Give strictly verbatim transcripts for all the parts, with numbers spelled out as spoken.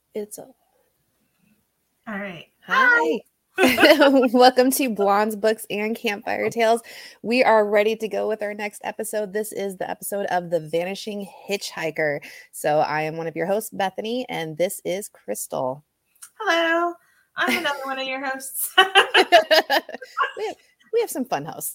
It's a... All right. Hi. Welcome to Blondes, Books, and Campfire Tales. We are ready to go with our next episode. This is the episode of The Vanishing Hitchhiker. So I am one of your hosts, Bethany, and this is Crystal. Hello. I'm another one of your hosts. we, have, we have some fun hosts.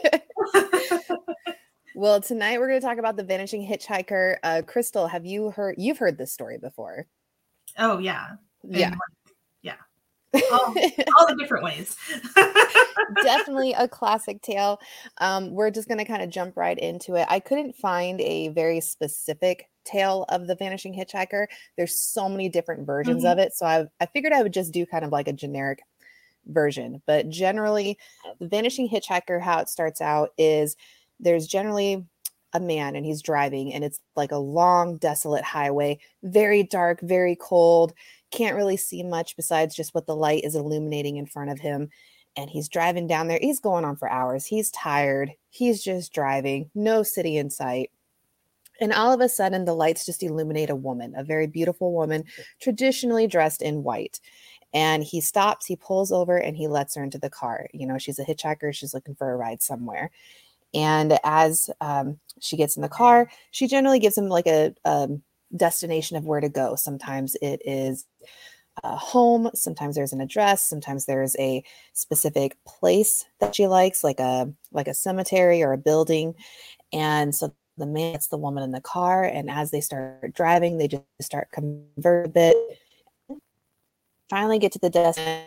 Well, tonight we're going to talk about The Vanishing Hitchhiker. Uh, Crystal, have you heard, you've heard this story before? Oh, yeah. Yeah. And, yeah. All, all the different ways. Definitely a classic tale. Um, we're just going to kind of jump right into it. I couldn't find a very specific tale of The Vanishing Hitchhiker. There's so many different versions mm-hmm. of it. So I, I figured I would just do kind of like a generic version. But generally, The Vanishing Hitchhiker, how it starts out is there's generally a man and he's driving and it's like a long, desolate highway, very dark, very cold. Can't really see much besides just what the light is illuminating in front of him. And he's driving down there. He's going on for hours. He's tired. He's just driving. No city in sight. And all of a sudden, the lights just illuminate a woman, a very beautiful woman, traditionally dressed in white. And he stops, he pulls over, and he lets her into the car. You know, she's a hitchhiker. She's looking for a ride somewhere. And as um, she gets in the car, she generally gives him like a, a destination of where to go. Sometimes it is a home. Sometimes there's an address. Sometimes there's a specific place that she likes, like a like a cemetery or a building. And so the man gets the woman in the car, and as they start driving, they just start convert a bit. Finally, get to the destination.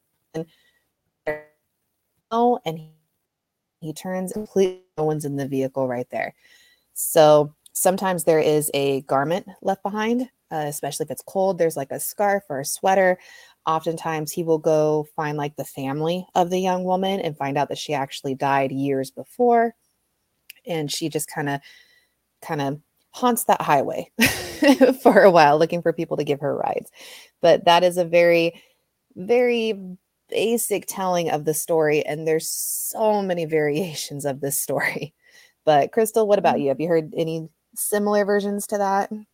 Oh, and he, he turns completely. No one's in the vehicle right there. So sometimes there is a garment left behind, uh, especially if it's cold. There's like a scarf or a sweater. Oftentimes he will go find like the family of the young woman and find out that she actually died years before. And she just kind of, kind of haunts that highway for a while, looking for people to give her rides. But that is a very, very basic telling of the story. And there's so many variations of this story. But Crystal, what about you? Have you heard any similar versions to that? Um,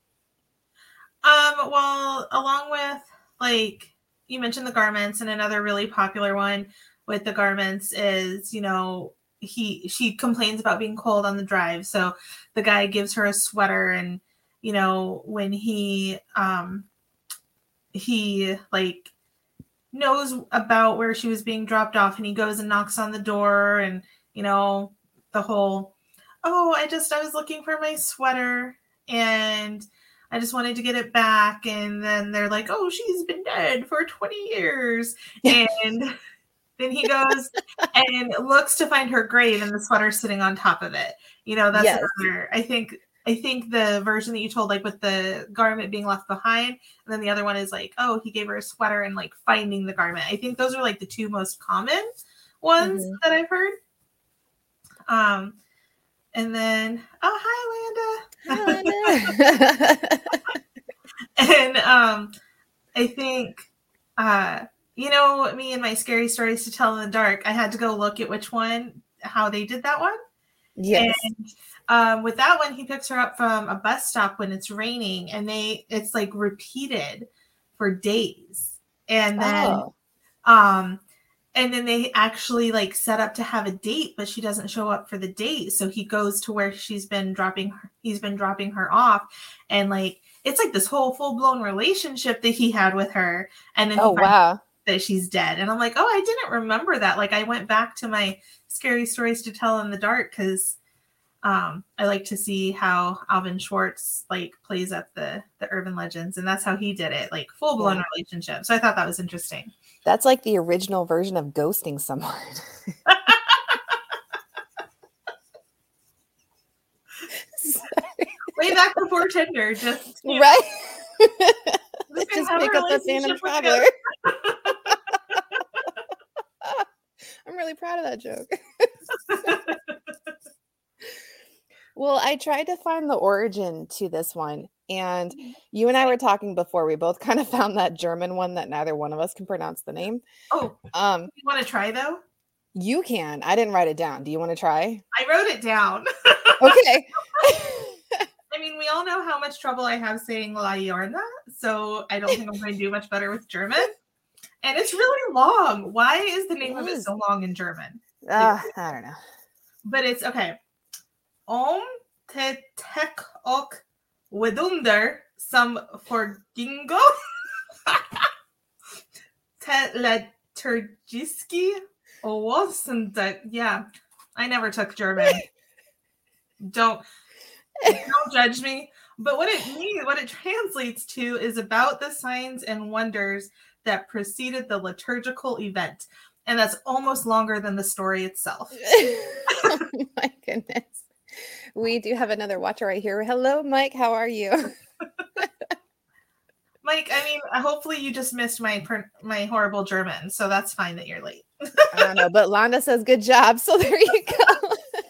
well, along with, like, you mentioned the garments, and another really popular one with the garments is, you know, he she complains about being cold on the drive. So the guy gives her a sweater, and, you know, when he um he like knows about where she was being dropped off, and he goes and knocks on the door, and, you know, the whole, oh, I just I was looking for my sweater and I just wanted to get it back. And then they're like, oh, she's been dead for twenty years. And then he goes and looks to find her grave, and the sweater's sitting on top of it. You know, that's yes. another, I think, I think the version that you told, like with the garment being left behind, and then the other one is like, oh, he gave her a sweater and like finding the garment. I think those are like the two most common ones mm-hmm. that I've heard. Um, and then, oh, hi, Landa. Hi, Landa. And um, I think, uh, you know, me and my scary stories to tell in the dark, I had to go look at which one, how they did that one. Yes. And um, with that one, he picks her up from a bus stop when it's raining, and they, it's like repeated for days. And then, oh. um, and then they actually like set up to have a date, but she doesn't show up for the date. So he goes to where she's been dropping her, he's been dropping her off. And like, it's like this whole full blown relationship that he had with her. And then oh, he finds wow. that she's dead. And I'm like, oh, I didn't remember that. Like, I went back to my scary stories to tell in the dark, because um, I like to see how Alvin Schwartz like plays up the the urban legends, and that's how he did it, like full blown yeah. relationship. So I thought that was interesting. That's like the original version of ghosting someone. Way back before Tinder, just you know, right. Just pick up the Phantom Traveler. I'm really proud of that joke. Well, I tried to find the origin to this one, and you and I were talking before. We both kind of found that German one that neither one of us can pronounce the name. Oh, um, you want to try though? You can. I didn't write it down. Do you want to try? I wrote it down. Okay. I mean, we all know how much trouble I have saying La Yorna, so I don't think I'm going to do much better with German. And it's really long. Why is the name It of it is. so long in German? Uh, I don't know. But it's okay. Om te tek ok wedunder some forgingo te liturgiski owosende. Yeah, I never took German. Don't don't judge me. But what it means, what it translates to, is about the signs and wonders that preceded the liturgical event. And that's almost longer than the story itself. Oh my goodness. We do have another watcher right here. Hello, Mike. How are you? Mike, I mean, hopefully you just missed my my horrible German, so that's fine that you're late. I don't know, but Londa says good job, so there you go.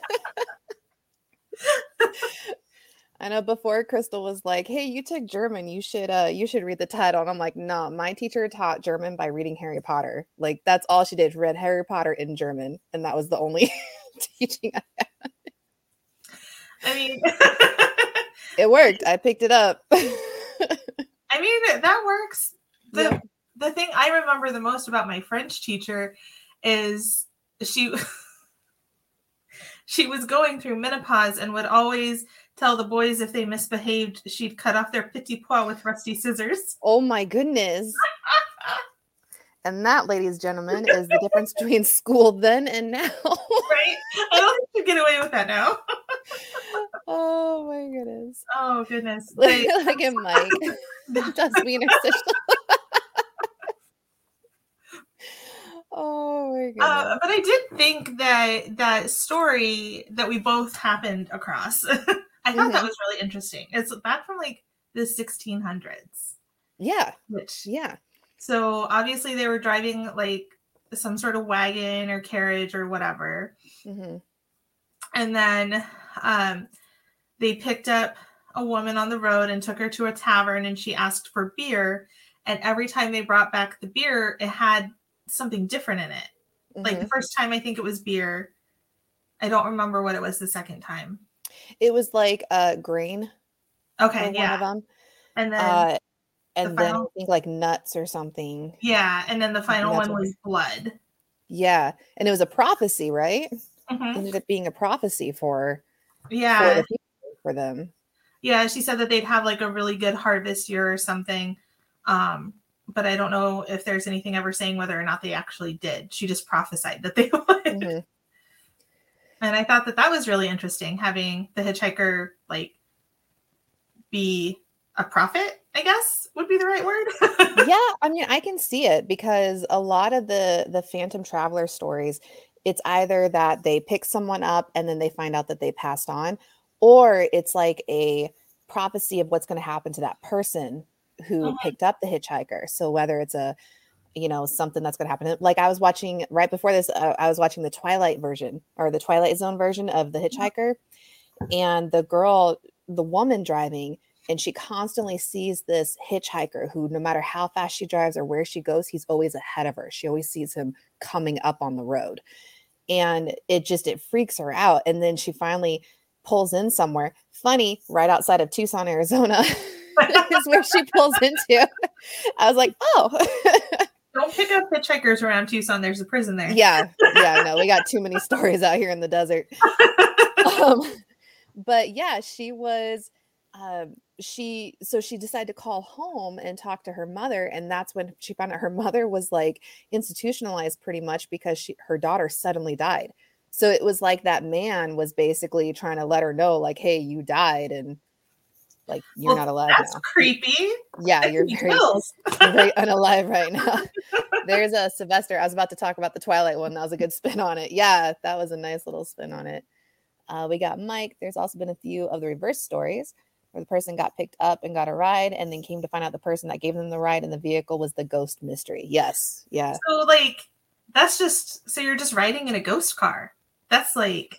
I know before Crystal was like, "Hey, you took German. You should uh you should read the title." And I'm like, "No, my teacher taught German by reading Harry Potter. Like that's all she did. She read Harry Potter in German, and that was the only teaching I had." I mean, it worked. I picked it up. I mean, that works. The yeah. the thing I remember the most about my French teacher is she she was going through menopause and would always tell the boys if they misbehaved, she'd cut off their petit pois with rusty scissors. Oh my goodness. And that, ladies and gentlemen, is the difference between school then and now. Right? I don't think you get away with that now. Oh my goodness. Oh goodness. Look, look at Mike. Das Wiener Sichel. Oh my goodness. Uh, but I did think that that story that we both happened across, I thought mm-hmm. that was really interesting. It's back from like the sixteen hundreds. Yeah. Which, yeah. So obviously they were driving like some sort of wagon or carriage or whatever. Mm-hmm. And then um, they picked up a woman on the road and took her to a tavern, and she asked for beer. And every time they brought back the beer, it had something different in it. Mm-hmm. Like the first time, I think it was beer. I don't remember what it was the second time. It was like uh, grain. Okay, yeah. One of them. And then, uh, and the then final... I think like nuts or something. Yeah, and then the final one was blood. Yeah, and it was a prophecy, right? Mm-hmm. It ended up being a prophecy for yeah for, the people, for them. Yeah, she said that they'd have like a really good harvest year or something. Um, but I don't know if there's anything ever saying whether or not they actually did. She just prophesied that they would. Mm-hmm. And I thought that that was really interesting, having the hitchhiker like be a prophet, I guess would be the right word. Yeah, I mean, I can see it because a lot of the the Phantom Traveler stories, it's either that they pick someone up and then they find out that they passed on, or it's like a prophecy of what's going to happen to that person who mm-hmm. picked up the hitchhiker. So whether it's a, you know, something that's going to happen, like I was watching right before this, uh, I was watching the Twilight version or the Twilight Zone version of the hitchhiker, and the girl, the woman driving, and she constantly sees this hitchhiker who, no matter how fast she drives or where she goes, he's always ahead of her. She always sees him coming up on the road. And it just, it freaks her out. And then she finally pulls in somewhere. Funny, right outside of Tucson, Arizona is where she pulls into. I was like, oh. Don't pick up hitchhikers around Tucson. There's a prison there. Yeah. Yeah, no, we got too many stories out here in the desert. Um, but yeah, she was... Um, she so she decided to call home and talk to her mother, and that's when she found out her mother was like institutionalized pretty much because she her daughter suddenly died. So it was like that man was basically trying to let her know, like, hey, you died, and like you're well, not alive. That's now. creepy. Yeah, you're very, you're very unalive right now. There's a Sylvester. I was about to talk about the Twilight one. That was a good spin on it. Yeah, that was a nice little spin on it. Uh, we got Mike. There's also been a few of the reverse stories where the person got picked up and got a ride and then came to find out the person that gave them the ride in the vehicle was the ghost mystery. Yes. Yeah. So like, that's just, so you're just riding in a ghost car. That's like,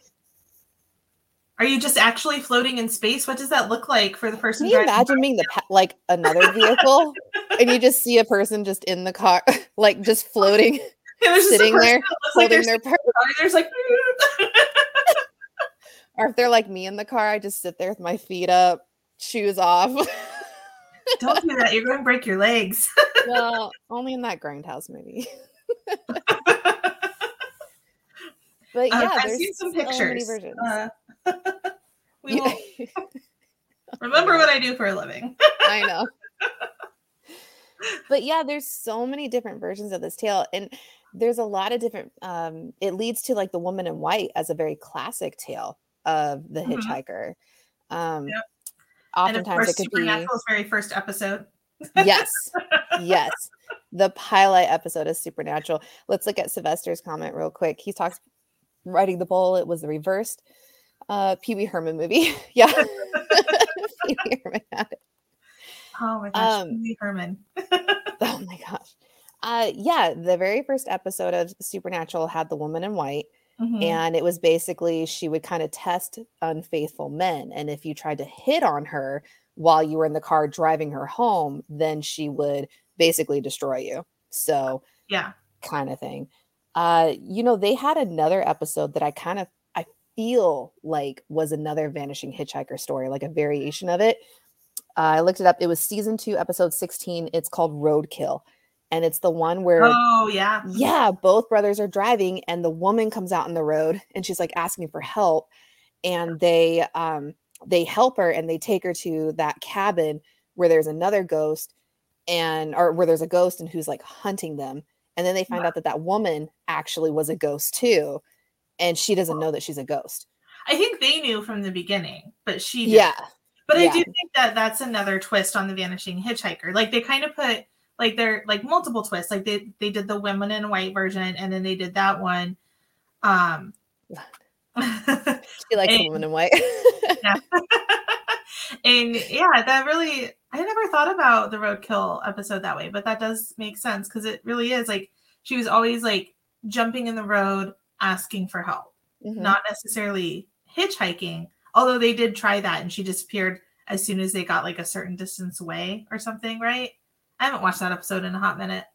are you just actually floating in space? What does that look like for the person? Can you imagine being the, like another vehicle and you just see a person just in the car, like just floating, sitting there, holding like their purse. There's like, or if they're like me in the car, I just sit there with my feet up. shoes off. Don't do that. You're going to break your legs. Well, only in that Grindhouse movie. But Uh, yeah, I've there's seen some so many pictures. versions. Uh, we You- will remember what I do for a living. I know. But yeah, there's so many different versions of this tale, and there's a lot of different um it leads to like The Woman in White as a very classic tale of the Mhm. hitchhiker. Um Yep. And of Oftentimes course, it could be Supernatural's very first episode. yes. Yes. The pilot episode is Supernatural. Let's look at Sylvester's comment real quick. He talks Riding the Bull, it was the reversed uh Pee Wee Herman movie. Yeah. Pee Wee Herman had it. Oh my gosh, Um, Pee Wee Herman. Oh my gosh. Uh yeah, the very first episode of Supernatural had The Woman in White, Mhm. and it was basically she would kind of test unfaithful men, and if you tried to hit on her while you were in the car driving her home, then she would basically destroy you. So, Yeah. kind of thing. Uh you know, they had another episode that I kind of I feel like was another Vanishing Hitchhiker story, like a variation of it. Uh, I looked it up. It was season two, episode sixteen. It's called Roadkill. And it's the one where, Oh yeah. yeah, both brothers are driving and the woman comes out on the road and she's like asking for help. And they um they help her and they take her to that cabin where there's another ghost and or where there's a ghost and who's like hunting them. And then they find Yeah. out that that woman actually was a ghost too. And she doesn't know that she's a ghost. I think they knew from the beginning, but she didn't. Yeah. But I yeah. do think that that's another twist on the Vanishing Hitchhiker. Like they kind of put like they're like multiple twists. Like they they did the Women in White version, and then they did that one. Um, She likes and, The Woman in White. yeah. And yeah, that really I never thought about the Roadkill episode that way, but that does make sense because it really is like she was always like jumping in the road asking for help, Mhm. not necessarily hitchhiking. Although they did try that and she disappeared as soon as they got like a certain distance away or something, right? I haven't watched that episode in a hot minute.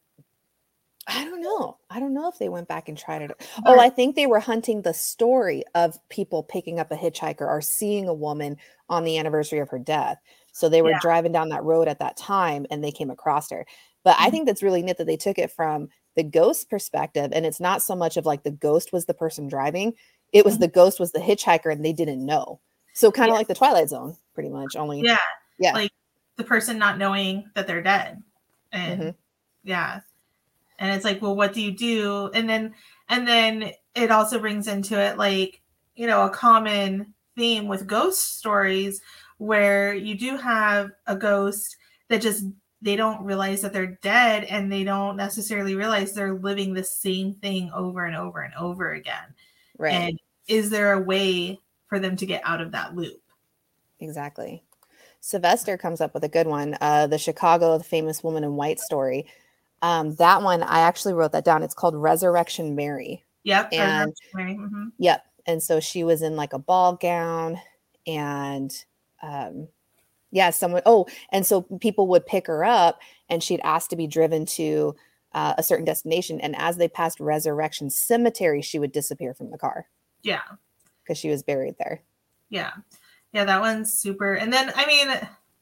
I don't know. I don't know if they went back and tried it. Oh, But- I think they were hunting the story of people picking up a hitchhiker or seeing a woman on the anniversary of her death. So they were Yeah. driving down that road at that time and they came across her. But I Mhm. think that's really neat that they took it from the ghost perspective. And it's not so much of like the ghost was the person driving, it was Mhm. the ghost was the hitchhiker and they didn't know. So kind of Yeah. like the Twilight Zone, pretty much. Only Yeah. yeah. Like the person not knowing that they're dead. And Mhm. yeah. And it's like, well, what do you do? And then and then it also brings into it like, you know, a common theme with ghost stories where you do have a ghost that just they don't realize that they're dead and they don't necessarily realize they're living the same thing over and over and over again. Right. And is there a way for them to get out of that loop? Exactly. Sylvester comes up with a good one. Uh, the Chicago, the famous Woman in White story. Um, that one, I actually wrote that down. It's called Resurrection Mary. Yep. And mm-hmm. Yep. And so she was in like a ball gown and um, yeah, someone, oh, and so people would pick her up and she'd ask to be driven to uh, a certain destination. And as they passed Resurrection Cemetery, she would disappear from the car Yeah. because she was buried there. Yeah. Yeah, that one's super. And then, I mean,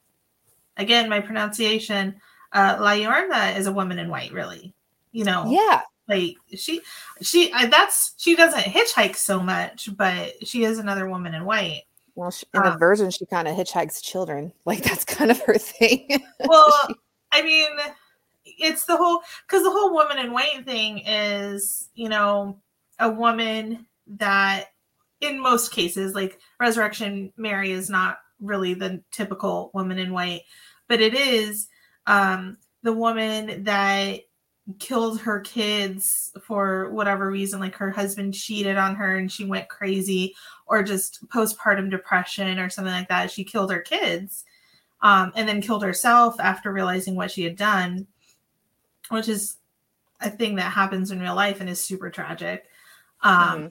again, my pronunciation, uh, La Llorona is a woman in white, really. You know, Yeah. like she, she, uh, that's, she doesn't hitchhike so much, but she is another woman in white. Well, she, in the Um, version, she kind of hitchhikes children. Like that's kind of her thing. Well, I mean, it's the whole, because the whole woman in white thing is, you know, a woman that in most cases, like Resurrection Mary is not really the typical woman in white, but it is um, the woman that killed her kids for whatever reason, like her husband cheated on her and she went crazy, or just postpartum depression or something like that. She killed her kids um, and then killed herself after realizing what she had done, which is a thing that happens in real life and is super tragic. Um, Mhm.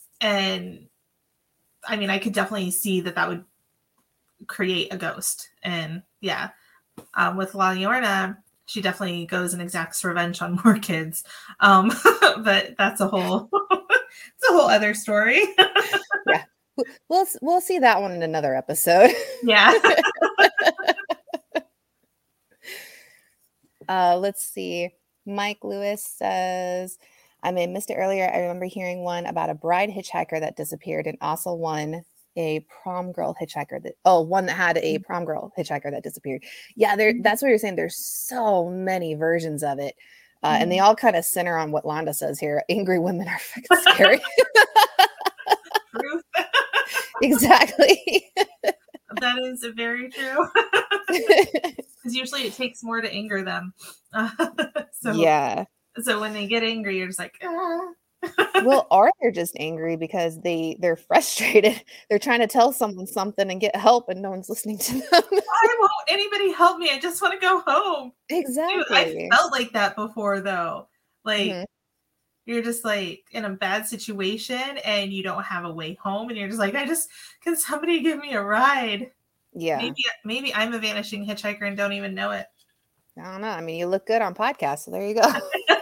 And I mean, I could definitely see that that would create a ghost. And yeah, um, with La Llorona, she definitely goes and exacts revenge on more kids. Um, but that's a whole, it's a whole other story. We'll we'll see that one in another episode. Yeah. Uh, let's see. Mike Lewis says, I may have missed it earlier. I remember hearing one about a bride hitchhiker that disappeared, and also one a prom girl hitchhiker that oh one that had a prom girl hitchhiker that disappeared. Yeah, there. That's what you're saying. There's so many versions of it, uh, mm-hmm. and they all kind of center on what Londa says here. Angry women are freaking scary. Truth. Exactly. That is very true. Because usually it takes more to anger them. Uh, so yeah. So when they get angry, you're just like, ah. Well, or they're just angry because they they're frustrated. They're trying to tell someone something and get help, and no one's listening to them. Why won't anybody help me? I just want to go home. Exactly. Dude, I felt like that before, though. Like mm-hmm. you're just like in a bad situation, and you don't have a way home, and you're just like, I just can somebody give me a ride? Yeah. Maybe maybe I'm a vanishing hitchhiker and don't even know it. I don't know. I mean, you look good on podcasts, so there you go.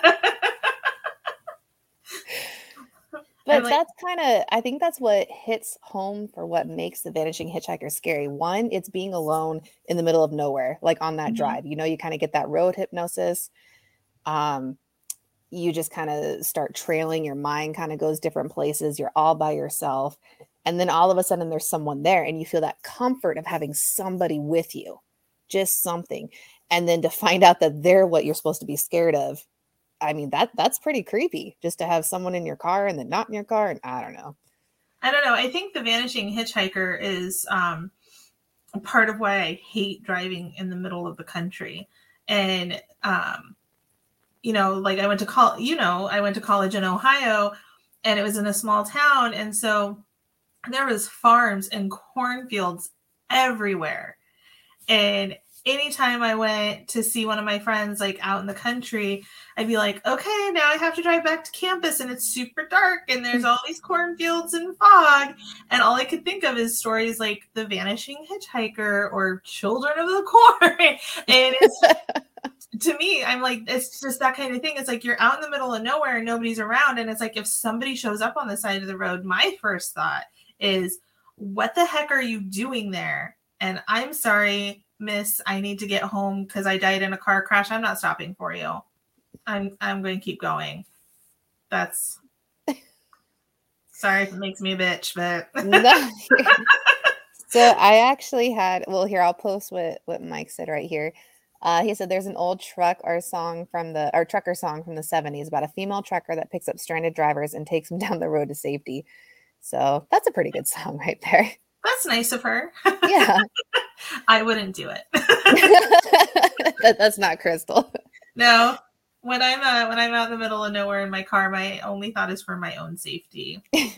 But like, that's kind of, I think that's what hits home for what makes the vanishing hitchhiker scary. One, it's being alone in the middle of nowhere, like on that mm-hmm. drive. You know, you kind of get that road hypnosis. Um, you just kind of start trailing. Your mind kind of goes different places. You're all by yourself. And then all of a sudden there's someone there, and you feel that comfort of having somebody with you, just something. And then to find out that they're what you're supposed to be scared of. I mean, that that's pretty creepy, just to have someone in your car and then not in your car. And I don't know. I don't know. I think the vanishing hitchhiker is um, part of why I hate driving in the middle of the country. And, um, you know, like I went to college, you know, I went to college in Ohio, and it was in a small town. And so there was farms and cornfields everywhere. And anytime I went to see one of my friends, like out in the country, I'd be like, okay, now I have to drive back to campus, and it's super dark, and there's all these cornfields and fog. And all I could think of is stories like The Vanishing Hitchhiker or Children of the Corn. And it's, to me, I'm like, it's just that kind of thing. It's like you're out in the middle of nowhere and nobody's around. And it's like, if somebody shows up on the side of the road, my first thought is, what the heck are you doing there? And I'm sorry, miss, I need to get home because I died in a car crash. I'm not stopping for you. I'm I'm going to keep going. That's sorry if it makes me a bitch, but no. So I actually had, well, here, I'll post what, what Mike said right here. Uh, he said there's an old truck or song from the or trucker song from the seventies about a female trucker that picks up stranded drivers and takes them down the road to safety. So that's a pretty good song right there. That's nice of her. Yeah. I wouldn't do it. that, that's not Crystal. No. When I'm uh, when I'm out in the middle of nowhere in my car, my only thought is for my own safety.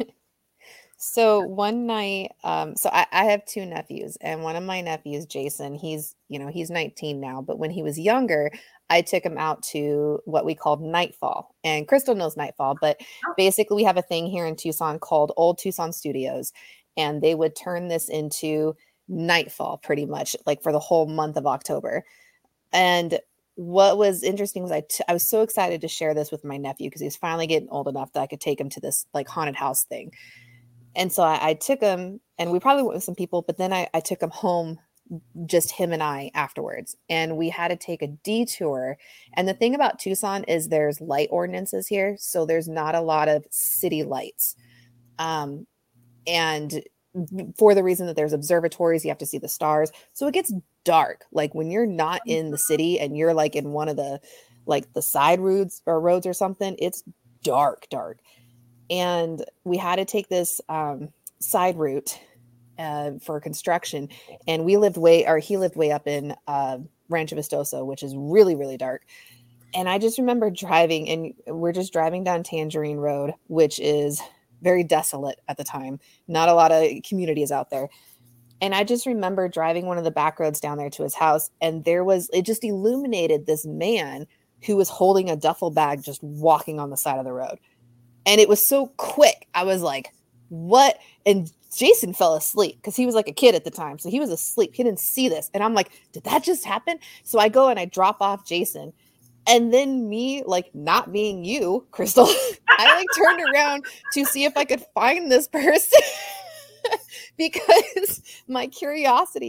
So one night, um, so I, I have two nephews, and one of my nephews, Jason, he's, you know, he's nineteen now, but when he was younger, I took him out to what we called Nightfall. And Crystal knows Nightfall, but oh. basically we have a thing here in Tucson called Old Tucson Studios, and they would turn this into Nightfall pretty much, like for the whole month of October. And what was interesting was I, t- I was so excited to share this with my nephew because he was finally getting old enough that I could take him to this like haunted house thing. And so I, I took him, and we probably went with some people, but then I, I took him home, just him and I afterwards. And we had to take a detour. And the thing about Tucson is there's light ordinances here. So there's not a lot of city lights. Um, and for the reason that there's observatories, you have to see the stars. So it gets dark. Like when you're not in the city and you're like in one of the, like the side roads or roads or something, it's dark, dark. And we had to take this um, side route uh, for construction. And we lived way, or he lived way up in uh, Rancho Vistoso, which is really, really dark. And I just remember driving, and we're just driving down Tangerine Road, which is very desolate at the time. Not a lot of communities out there. And I just remember driving one of the back roads down there to his house. And there was, it just illuminated this man who was holding a duffel bag, just walking on the side of the road. And it was so quick. I was like, what? And Jason fell asleep because he was like a kid at the time. So he was asleep. He didn't see this. And I'm like, did that just happen? So I go and I drop off Jason. And then me, like not being you, Crystal, I like turned around to see if I could find this person because my curiosity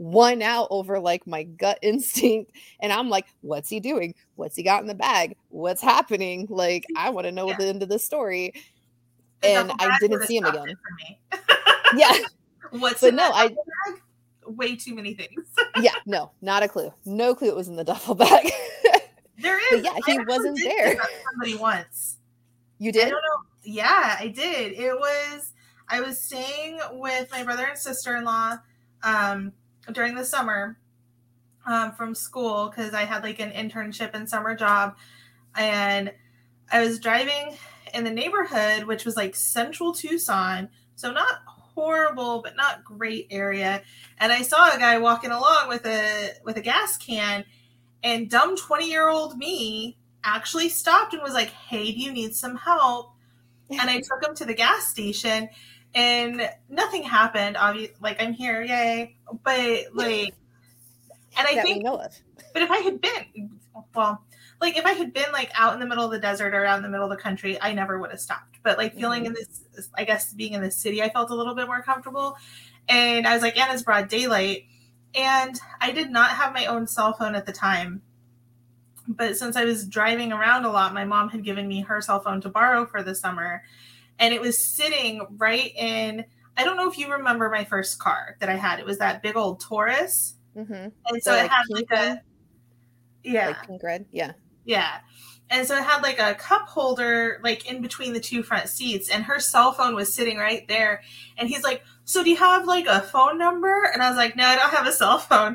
won out over like my gut instinct. And I'm like, what's he doing? What's he got in the bag? What's happening? Like, I want to know Yeah. the end of the story. The And duffel I bag didn't would've see him stopped again. it for me. Yeah. What's But in no, that I duffel bag? Way too many things. yeah, no, not a clue. No clue it was in the duffel bag. There is. But yeah, I he actually wasn't did there. pick up somebody once. You I did? don't know. Yeah, I did. It was, I was staying with my brother and sister-in-law um, during the summer um, from school because I had like an internship and summer job. And I was driving in the neighborhood, which was like central Tucson. So not horrible, but not great area. And I saw a guy walking along with a with a gas can, and dumb twenty-year-old me actually stopped and was like, hey, do you need some help? And I took him to the gas station, and nothing happened. Obviously, like, I'm here, yay. But, like, and I that think, we know of. but if I had been, well, like, if I had been, like, out in the middle of the desert or out in the middle of the country, I never would have stopped. But, like, feeling Mm-hmm. in this, I guess, being in the city, I felt a little bit more comfortable. And I was like, and it's broad daylight. And I did not have my own cell phone at the time. But since I was driving around a lot, my mom had given me her cell phone to borrow for the summer. And it was sitting right in, I don't know if you remember my first car that I had. It was that big old Taurus. Mm-hmm. And so The, it like, had pink like a, one? yeah. Like pink red? Yeah. Yeah. And so it had like a cup holder, like in between the two front seats, and her cell phone was sitting right there. And he's like, so do you have like a phone number? And I was like, no, I don't have a cell phone.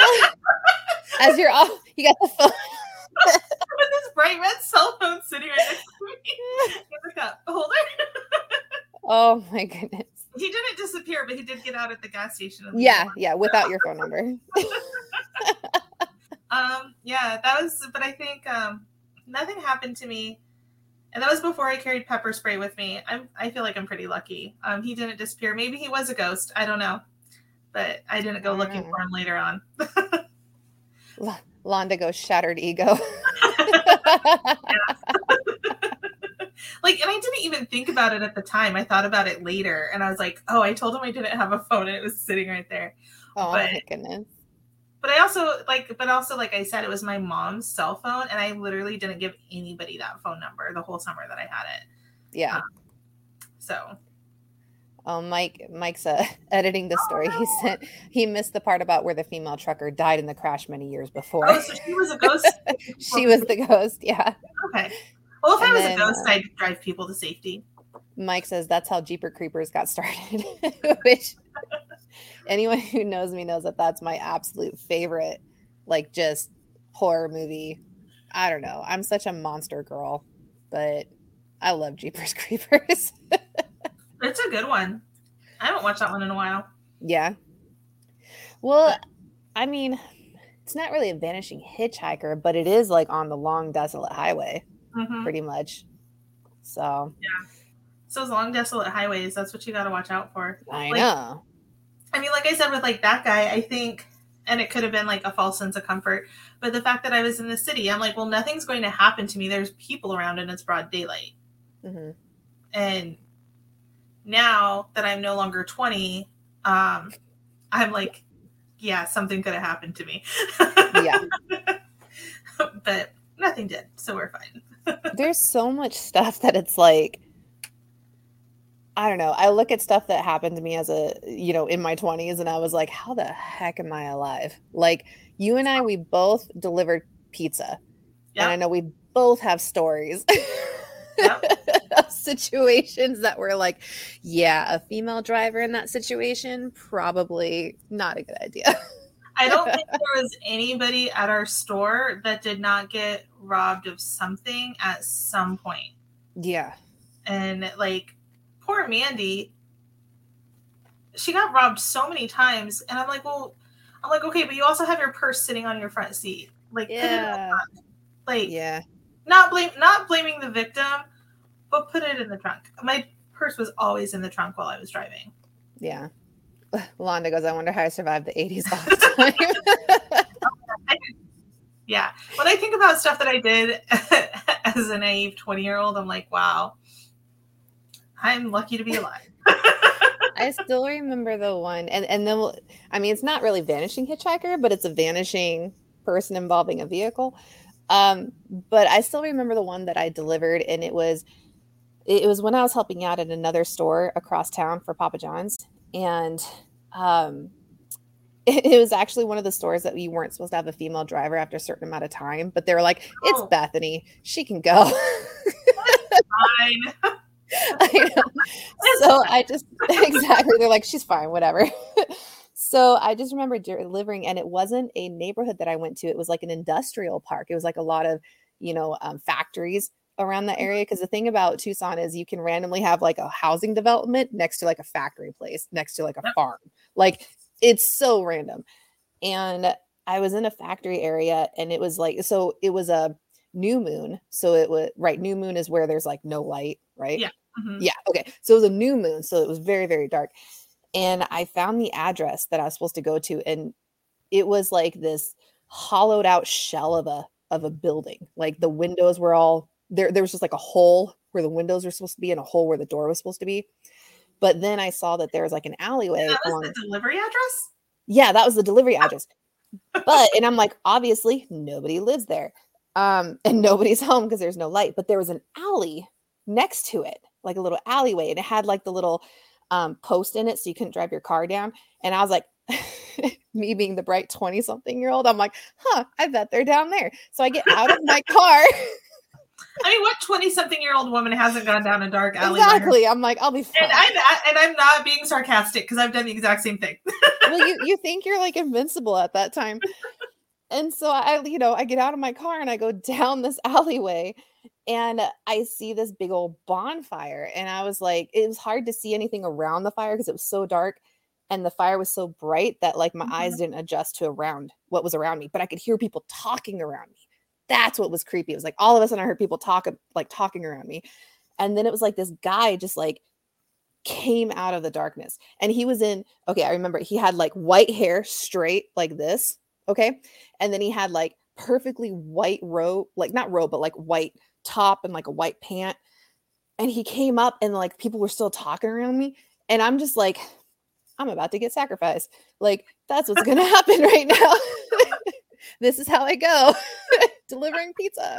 As you're off, you got the phone. With this bright red cell phone sitting right next to me in the cup holder. Oh my goodness. He didn't disappear, but he did get out at the gas station. Yeah, yeah, without your phone number. um, yeah, that was, but I think um, nothing happened to me. And that was before I carried pepper spray with me. I'm, I feel like I'm pretty lucky. Um, he didn't disappear. Maybe he was a ghost. I don't know. But I didn't go looking know. for him later on. L- Londa goes shattered ego. Like, and I didn't even think about it at the time. I thought about it later, and I was like, "Oh, I told him I didn't have a phone, and it was sitting right there." Oh but, my goodness! But I also like, but also like I said, it was my mom's cell phone, and I literally didn't give anybody that phone number the whole summer that I had it. Yeah. Um, so. Oh, Mike! Mike's uh, editing the story. He said he missed the part about where the female trucker died in the crash many years before. Oh, so she was a ghost. She was the ghost. Yeah. Okay. Well, if And I was then, a ghost, uh, I'd drive people to safety. Mike says that's how Jeeper Creepers got started. Which anyone who knows me knows that that's my absolute favorite, like, just horror movie. I don't know. I'm such a monster girl, but I love Jeepers Creepers. It's a good one. I haven't watched that one in a while. Yeah. Well, I mean, it's not really a vanishing hitchhiker, but it is like on the long, desolate highway, Mm-hmm. pretty much. So Yeah. So those long, desolate highways, that's what you got to watch out for. I like, know. I mean, like I said, with like that guy, I think, and it could have been like a false sense of comfort, but the fact that I was in the city, I'm like, well, nothing's going to happen to me. There's people around and it's broad daylight. Mm-hmm. And now that I'm no longer twenty, um, I'm like, yeah, something could have happened to me. Yeah. But nothing did, so we're fine. There's so much stuff that it's like, I don't know. I look at stuff that happened to me as a, you know, in my twenties, and I was like, how the heck am I alive? Like, you and I, we both delivered pizza. Yep. And I know we both have stories Yep. of situations that were like, yeah, a female driver in that situation, probably not a good idea. I don't think there was anybody at our store that did not get robbed of something at some point. Yeah. And like, poor Mandy, she got robbed so many times. And I'm like, well, I'm like, okay, but you also have your purse sitting on your front seat. Like, put it in the Yeah. trunk. Like, Yeah. not blame, not blaming the victim, but put it in the trunk. My purse was always in the trunk while I was driving. Yeah. Londa goes, I wonder how I survived the eighties all the time. Yeah. When I think about stuff that I did as a naive twenty year old, I'm like, wow, I'm lucky to be alive. I still remember the one, and and then we'll, I mean, it's not really vanishing hitchhiker, but it's a vanishing person involving a vehicle. Um, but I still remember the one that I delivered, and it was it was when I was helping out at another store across town for Papa John's, and um, it, it was actually one of the stores that you weren't supposed to have a female driver after a certain amount of time, but they were like, "It's Oh, Bethany, she can go." fine. I know. It's So I just exactly, they're like, she's fine, whatever. So I just remember delivering, and it wasn't a neighborhood that I went to. It was like an industrial park. It was like a lot of, you know, um, factories around the area. Because the thing about Tucson is you can randomly have like a housing development next to like a factory place, next to like a Yep. farm. Like it's so random. And I was in a factory area, and it was like, so it was a new moon. So it was right. New moon is where there's like no light, right? Yeah. Mhm. Yeah. Okay. So it was a new moon. So it was very, very dark. And I found the address that I was supposed to go to. And it was like this hollowed out shell of a of a building. Like the windows were all there. There was just like a hole where the windows were supposed to be and a hole where the door was supposed to be. But then I saw that there was like an alleyway That was along. the delivery address? Yeah, that was the delivery address. But and I'm like, obviously nobody lives there. Um, and nobody's home because there's no light. But there was an alley next to it, like a little alleyway, and it had like the little um post in it so you couldn't drive your car down. And I was like, me being the bright twenty something year old, I'm like, huh, I bet they're down there. So I get out of my car. I mean, what twenty-something-year-old woman hasn't gone down a dark alley? by herself? Exactly. I'm like, I'll be fine. And I'm not, and I'm not being sarcastic because I've done the exact same thing. Well, you you think you're like invincible at that time. And so I, you know, I get out of my car and I go down this alleyway, and I see this big old bonfire. And I was like, it was hard to see anything around the fire because it was so dark. And the fire was so bright that like my eyes Mhm. didn't adjust to around what was around me, but I could hear people talking around me. That's what was creepy. It was like all of a sudden I heard people talk like talking around me. And then it was like this guy just like came out of the darkness. And he was in, okay, I remember he had like white hair straight like this. Okay. And then he had like perfectly white robe, like not robe, but like white top and like a white pant. And he came up and like people were still talking around me. And I'm just like, I'm about to get sacrificed. Like, that's what's going to happen right now. This is how I go delivering pizza.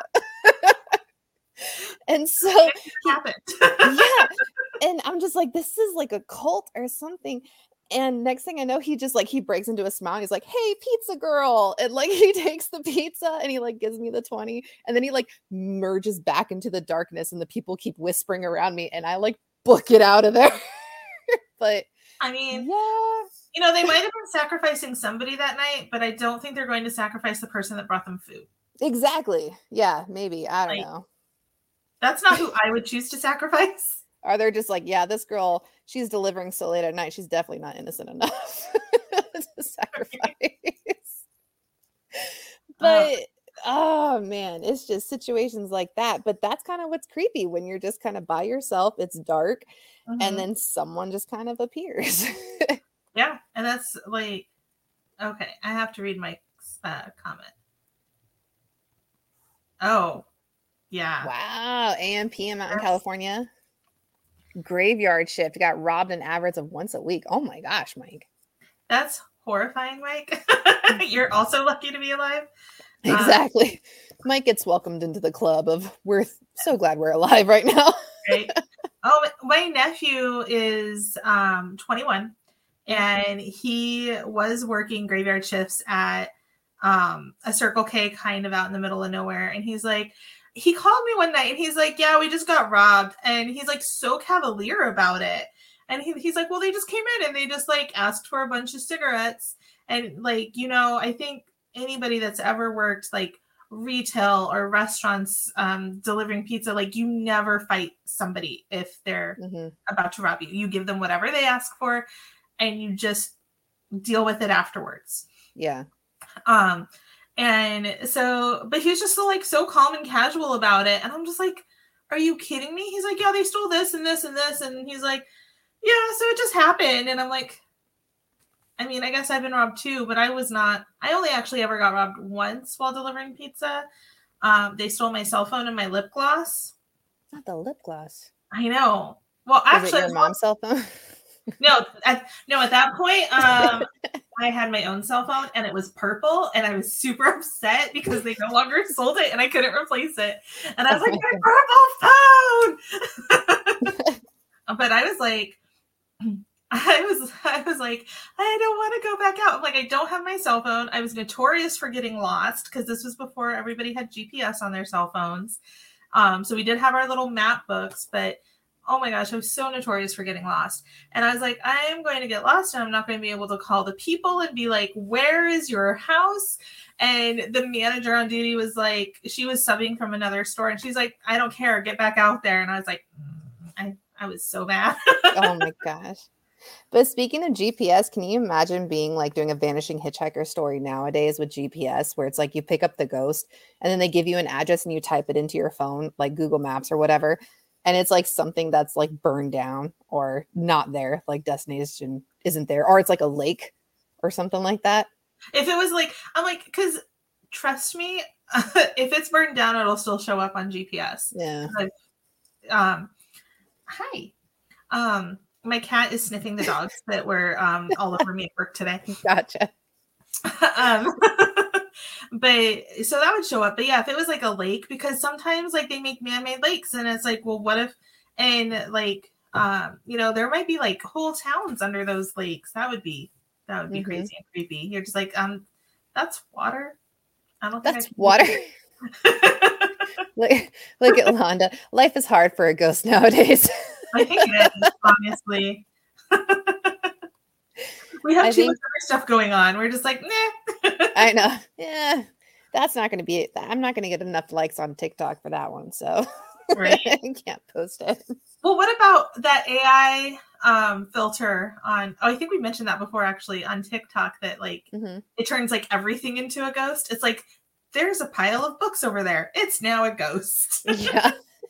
And so, It he, happened. yeah. And I'm just like, this is like a cult or something. And next thing I know, he just like, he breaks into a smile. And he's like, hey, pizza girl. And like, he takes the pizza and he like gives me the twenty. And then he like merges back into the darkness and the people keep whispering around me. And I like book it out of there. But I mean, yeah. you know, they might have been sacrificing somebody that night, but I don't think they're going to sacrifice the person that brought them food. Exactly. Yeah, maybe. I don't Like, know. That's not who I would choose to sacrifice. Are they just like, yeah, this girl, she's delivering so late at night. She's definitely not innocent enough to sacrifice. But oh man, it's just situations like that. But that's kind of what's creepy when you're just kind of by yourself. It's dark, Mhm. and then someone just kind of appears. Yeah, and that's like, okay, I have to read Mike's uh, comment. Oh, yeah. Wow, A M P M out in Yes. California. Graveyard shift got robbed an average of once a week. Oh my gosh, Mike. That's horrifying, Mike. You're also lucky to be alive. Exactly. Um, Mike gets welcomed into the club of we're th- so glad we're alive right now. Right. Oh, my nephew is um, twenty-one, and he was working graveyard shifts at um, a Circle K kind of out in the middle of nowhere. And he's like, he called me one night and he's like, yeah, we just got robbed. And he's like so cavalier about it. And he, he's like, well, they just came in and they just like asked for a bunch of cigarettes. And like, you know, I think anybody that's ever worked like retail or restaurants um, delivering pizza, like you never fight somebody if they're Mhm. about to rob you. You give them whatever they ask for and you just deal with it afterwards. Yeah. Um, and so, but he was just so like so calm and casual about it. And I'm just like, are you kidding me? He's like, yeah, they stole this and this and this. And he's like, yeah, so it just happened. And I'm like, I mean, I guess I've been robbed too, but I was not, I only actually ever got robbed once while delivering pizza. Um, they stole my cell phone and my lip gloss. Not the lip gloss. I know. Well, Was actually, it your mom's cell phone? No, at, no, at that point, um, I had my own cell phone and it was purple and I was super upset because they no longer sold it and I couldn't replace it. And I was Oh like, my my purple phone. But I was like, I was, I was like, I don't want to go back out. I'm like, I don't have my cell phone. I was notorious for getting lost because this was before everybody had G P S on their cell phones. Um, so we did have our little map books, but oh my gosh, I was so notorious for getting lost. And I was like, I am going to get lost and I'm not going to be able to call the people and be like, where is your house? And the manager on duty was like, she was subbing from another store and she's like, I don't care, get back out there. And I was like, I, I was so mad. Oh my gosh. But speaking of G P S, can you imagine being like doing a vanishing hitchhiker story nowadays with G P S where it's like you pick up the ghost and then they give you an address and you type it into your phone, like Google Maps or whatever. And it's like something that's like burned down or not there, like destination isn't there, or it's like a lake or something like that. If it was like, I'm like, because trust me, if it's burned down, it'll still show up on G P S. Yeah. Like, um, hi. Um, my cat is sniffing the dogs that were um, all over me at work today. Gotcha. um, but so that would show up. But yeah, if it was like a lake, because sometimes like they make man-made lakes and it's like, well, what if, and like, um, you know, there might be like whole towns under those lakes. That would be, that would be mm-hmm. crazy and creepy. You're just like, um, that's water. I don't think that's water. look, look at Londa. Life is hard for a ghost nowadays. I think it is, honestly. We have I too think, much other stuff going on. We're just like, nah. I know. Yeah. That's not going to be it. I'm not going to get enough likes on TikTok for that one. So right. I can't post it. Well, what about that A I um, filter on, oh, I think we mentioned that before actually on TikTok that like mm-hmm. it turns like everything into a ghost. It's like, there's a pile of books over there. It's now a ghost. Yeah.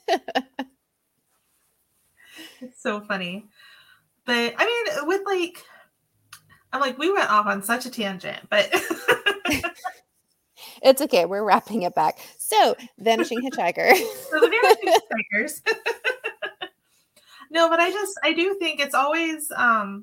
It's so funny. But I mean, with like, I'm like, we went off on such a tangent, but it's okay. We're wrapping it back. So, Vanishing Hitchhiker. So the Vanishing Hitchhikers. No, but I just, I do think it's always, um,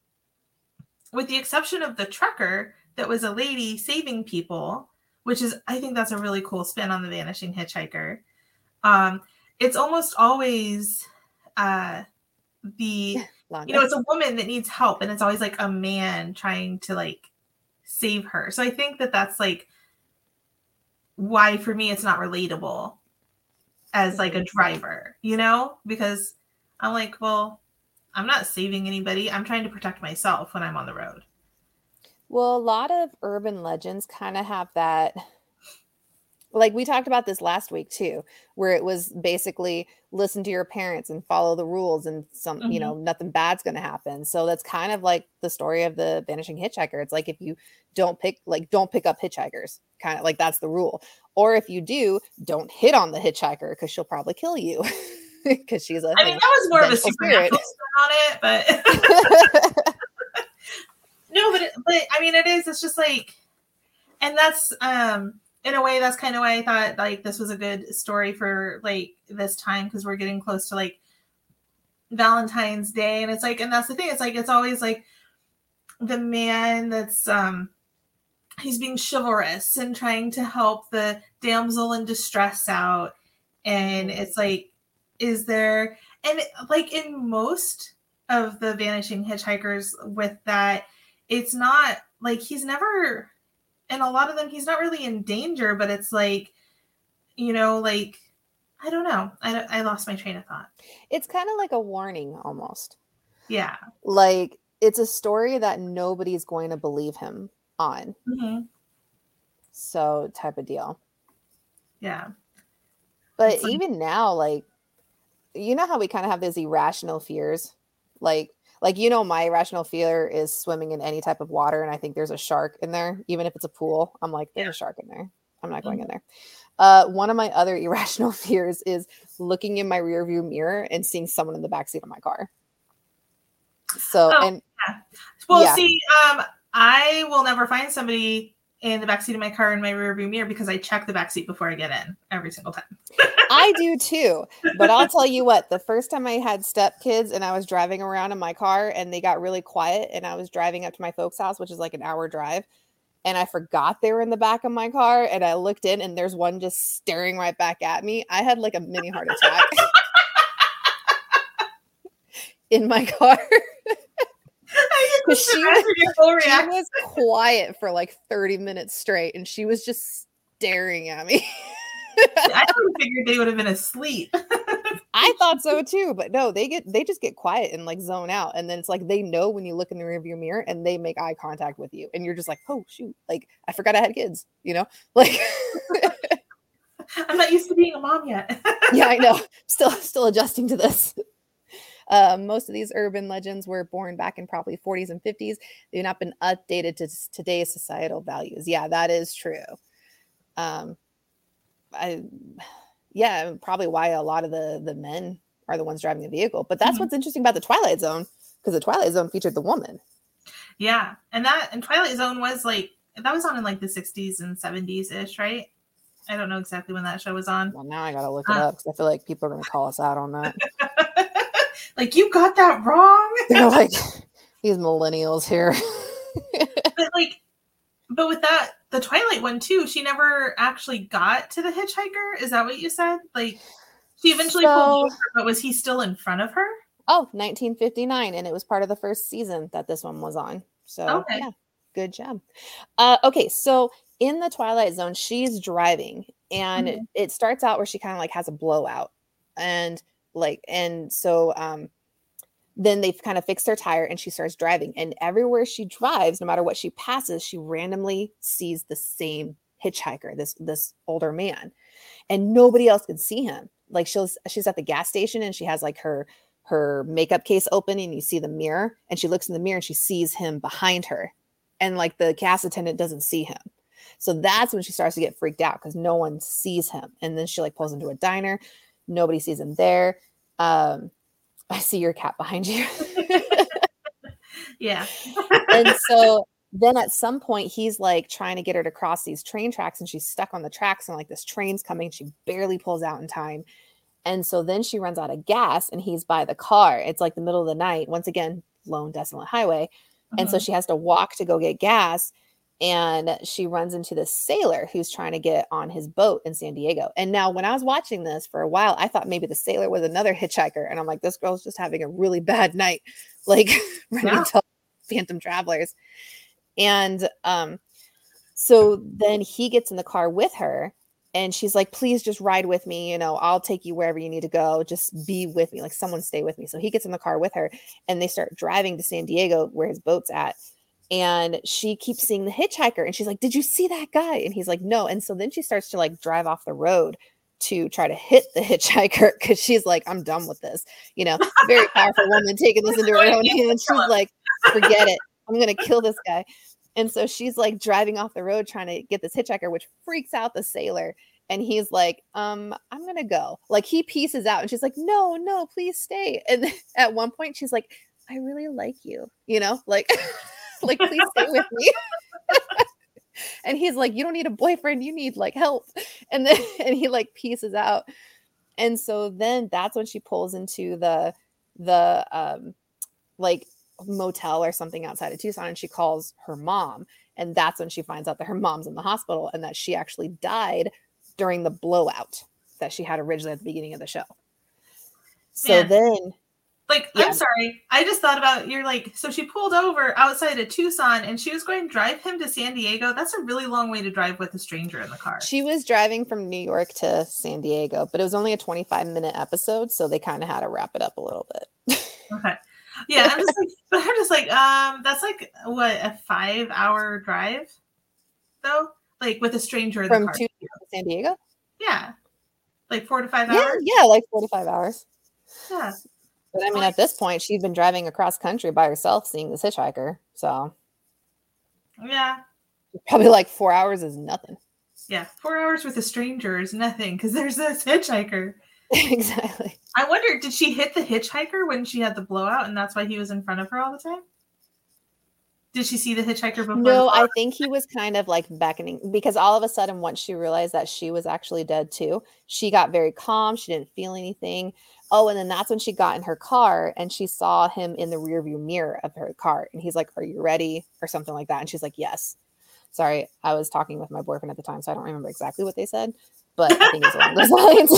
with the exception of the trucker that was a lady saving people, which is, I think that's a really cool spin on the Vanishing Hitchhiker. Um, it's almost always uh, the, Londa. You know, it's a woman that needs help and it's always like a man trying to like save her. So I think that that's like why for me it's not relatable as like a driver, you know, because I'm like, well, I'm not saving anybody. I'm trying to protect myself when I'm on the road. Well, a lot of urban legends kind of have that. Like we talked about this last week too, where it was basically listen to your parents and follow the rules and some, mm-hmm. you know, nothing bad's going to happen. So that's kind of like the story of the Vanishing Hitchhiker. It's like, if you don't pick, like, don't pick up hitchhikers, kind of like that's the rule. Or if you do, don't hit on the hitchhiker because she'll probably kill you because she's a, I mean, that was more of a supernatural spin on it, but no, but, it, but I mean, it is, it's just like, and that's, um, in a way, that's kind of why I thought like this was a good story for like this time, because we're getting close to like Valentine's Day, and it's like, and that's the thing. It's like it's always like the man that's um he's being chivalrous and trying to help the damsel in distress out, and it's like, is there and like in most of the Vanishing Hitchhikers with that, it's not like he's never. And a lot of them, he's not really in danger, but it's like, you know, like, I don't know. I, I lost my train of thought. It's kind of like a warning almost. Yeah. Like, it's a story that nobody's going to believe him on. Mm-hmm. So, type of deal. Yeah. But like, even now, like, you know how we kind of have those irrational fears? Like, Like, you know, my irrational fear is swimming in any type of water. And I think there's a shark in there, even if it's a pool. I'm like, there's yeah. a shark in there. I'm not going mm-hmm. in there. Uh, one of my other irrational fears is looking in my rearview mirror and seeing someone in the backseat of my car. So, oh, and yeah. well, yeah. see, um, I will never find somebody in the backseat of my car in my rearview mirror because I check the backseat before I get in every single time. I do too. But I'll tell you what, the first time I had stepkids and I was driving around in my car and they got really quiet and I was driving up to my folks' house, which is like an hour drive, and I forgot they were in the back of my car and I looked in and there's one just staring right back at me. I had like a mini heart attack in my car. I Because just she, imagine your full she reaction. was quiet for like thirty minutes straight and she was just staring at me. I would have figured they would have been asleep. I thought so too, but no, they get they just get quiet and like zone out. And then it's like they know when you look in the rearview mirror and they make eye contact with you. And you're just like, oh shoot, like I forgot I had kids, you know? Like I'm not used to being a mom yet. yeah, I know. Still still adjusting to this. Uh, most of these urban legends were born back in probably forties and fifties. They've not been updated to today's societal values. Yeah, that is true. Um, I, yeah, probably why a lot of the the men are the ones driving the vehicle. But that's Mhm. what's interesting about the Twilight Zone, because the Twilight Zone featured the woman. Yeah, and that and Twilight Zone was like that was on in like the sixties and seventies ish, right? I don't know exactly when that show was on. Well, now I gotta look it Uh, up because I feel like people are gonna call us out on that. Like you got that wrong. They're like, these millennials here. But like, but with that, the Twilight one too, she never actually got to the hitchhiker. Is that what you said? Like, she eventually So- pulled over, but was he still in front of her? Oh, nineteen fifty-nine, and it was part of the first season that this one was on. So Okay. yeah, good job. Uh, okay, so in the Twilight Zone, she's driving, and Mhm. it starts out where she kind of like has a blowout, and like, and so um, then they've kind of fixed her tire, and she starts driving, and everywhere she drives, no matter what she passes, she randomly sees the same hitchhiker, this this older man, and nobody else can see him. Like she'll she's at the gas station, and she has like her her makeup case open and you see the mirror and she looks in the mirror and she sees him behind her and like the gas attendant doesn't see him. So that's when she starts to get freaked out because no one sees him. And then she like pulls into a diner. Nobody sees him there. Um, I see your cat behind you. Yeah. And so then at some point he's like trying to get her to cross these train tracks and she's stuck on the tracks and like this train's coming. She barely pulls out in time. And so then she runs out of gas and he's by the car. It's like the middle of the night. Once again, lone, desolate highway. And so Mhm. she has to walk to go get gas. And she runs into this sailor who's trying to get on his boat in San Diego. And now when I was watching this for a while, I thought maybe the sailor was another hitchhiker. And I'm like, this girl's just having a really bad night, like running Yeah. into phantom travelers. And um, so then he gets in the car with her. And she's like, please just ride with me. You know, I'll take you wherever you need to go. Just be with me. Like someone stay with me. So he gets in the car with her and they start driving to San Diego where his boat's at. And she keeps seeing the hitchhiker. And she's like, did you see that guy? And he's like, no. And so then she starts to like drive off the road to try to hit the hitchhiker because she's like, I'm done with this. You know, very powerful woman taking this into her own hands. She's like, forget it. I'm going to kill this guy. And so she's like driving off the road trying to get this hitchhiker, which freaks out the sailor. And he's like, um, I'm going to go. Like he pieces out and she's like, no, no, please stay. And at one point she's like, I really like you, you know, like, like, please stay with me. And he's like, you don't need a boyfriend. You need like help. And then, and he like pieces out. And so then that's when she pulls into the, the, um, like, motel or something outside of Tucson and she calls her mom and that's when she finds out that her mom's in the hospital and that she actually died during the blowout that she had originally at the beginning of the show. So Man. then Like, Yeah. I'm sorry. I just thought about you're like, so she pulled over outside of Tucson and she was going to drive him to San Diego. That's a really long way to drive with a stranger in the car. she was driving from New York to San Diego, but it was only a twenty-five minute episode, so they kind of had to wrap it up a little bit. Okay. Yeah, I'm just like, but I'm just like, um, that's like what a five hour drive, though. Like with a stranger in From the car. Tucson to San Diego? Yeah, like four to five Yeah, hours. yeah, like forty-five hours. Yeah. But I mean, at this point, she'd been driving across country by herself, seeing this hitchhiker. So Yeah. probably like four hours is nothing. Yeah. Four hours with a stranger is nothing because there's this hitchhiker. Exactly. I wonder, did she hit the hitchhiker when she had the blowout, and that's why he was in front of her all the time? Did she see the hitchhiker before? No, I think he was kind of like beckoning because all of a sudden, once she realized that she was actually dead too, she got very calm. She didn't feel anything. Oh, and then that's when she got in her car and she saw him in the rearview mirror of her car. And he's like, "Are you ready?" or something like that. And she's like, "Yes." Sorry, I was talking with my boyfriend at the time, so I don't remember exactly what they said, but I think it's along those lines.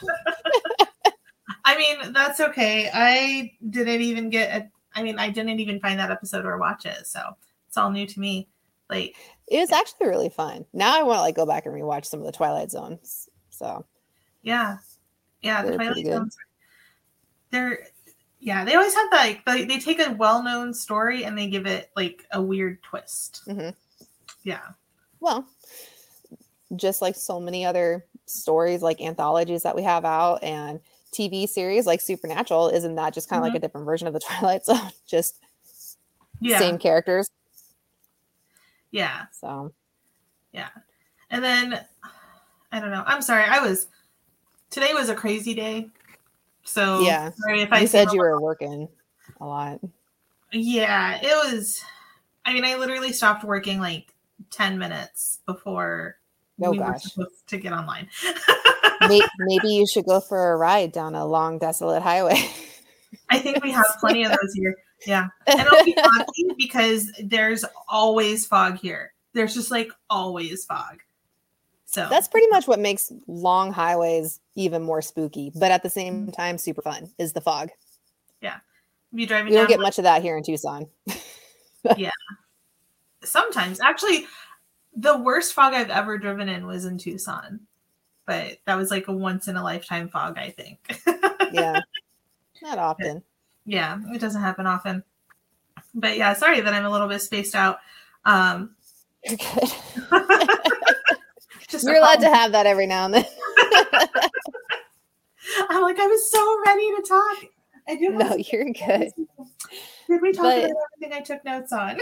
I mean, that's okay. I didn't even get a I mean, I didn't even find that episode or watch it, so it's all new to me. Like, it was actually really fun. Now I want to like go back and rewatch some of the Twilight Zones. So yeah, yeah, the they're pretty Twilight good. Zones. They're yeah, they always have that. Like, they, they take a well-known story and they give it like a weird twist. Mm-hmm. Yeah. Well, just like so many other stories, like anthologies that we have out and T V series like Supernatural, isn't that just kind of Mhm. like a different version of the Twilight Zone? Just Yeah. same characters. Yeah. So Yeah. And then I don't know. I'm sorry. I was today was a crazy day. So yeah, sorry if I you seem said a you were working a lot. Yeah, it was. I mean, I literally stopped working like ten minutes before Oh we were gosh, supposed to get online. maybe, maybe you should go for a ride down a long, desolate highway. I think we have plenty of those here. Yeah, and it'll be foggy because there's always fog here. There's just like always fog. So that's pretty much what makes long highways even more spooky, but at the same time, super fun is the fog. Yeah, you driving. You don't down get like, much of that here in Tucson. Yeah, sometimes actually, the worst fog I've ever driven in was in Tucson, but that was like a once in a lifetime fog, I think. Yeah, not often. Yeah, it doesn't happen often. But yeah, sorry that I'm a little bit spaced out. Um, You're good. just You're allowed to have that every now and then. I'm like, I was so ready to talk. I do. No, you're good. Did we talk But- about everything I took notes on?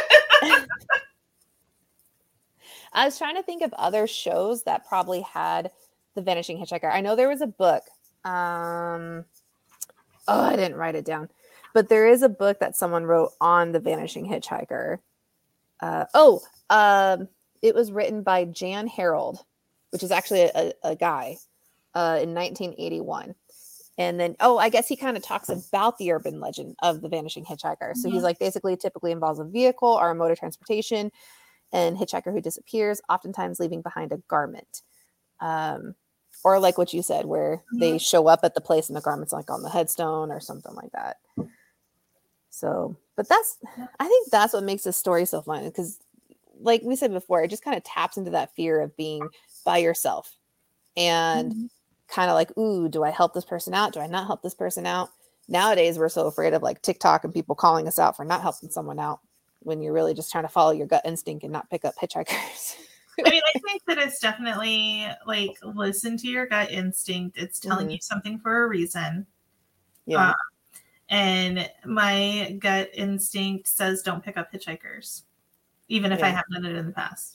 I was trying to think of other shows that probably had The Vanishing Hitchhiker. I know there was a book. Um, oh, I didn't write it down. But there is a book that someone wrote on The Vanishing Hitchhiker. Uh, oh, um, it was written by Jan Harold, which is actually a, a guy uh, in nineteen eighty-one. And then, oh, I guess he kind of talks about the urban legend of the vanishing hitchhiker. So he's Mhm. like, basically, typically involves a vehicle or a mode of transportation and hitchhiker who disappears, oftentimes leaving behind a garment. Um, or like what you said, where they Mhm. show up at the place and the garment's like on the headstone or something like that. So, but that's, I think that's what makes this story so fun because, like we said before, it just kind of taps into that fear of being by yourself and Mhm. kind of like, ooh, do I help this person out? Do I not help this person out? Nowadays, we're so afraid of like TikTok and people calling us out for not helping someone out when you're really just trying to follow your gut instinct and not pick up hitchhikers. I mean, I think that it's definitely like listen to your gut instinct. It's telling Mhm. you something for a reason. Yeah. Uh, and my gut instinct says don't pick up hitchhikers, even if I Yeah. have done it in the past.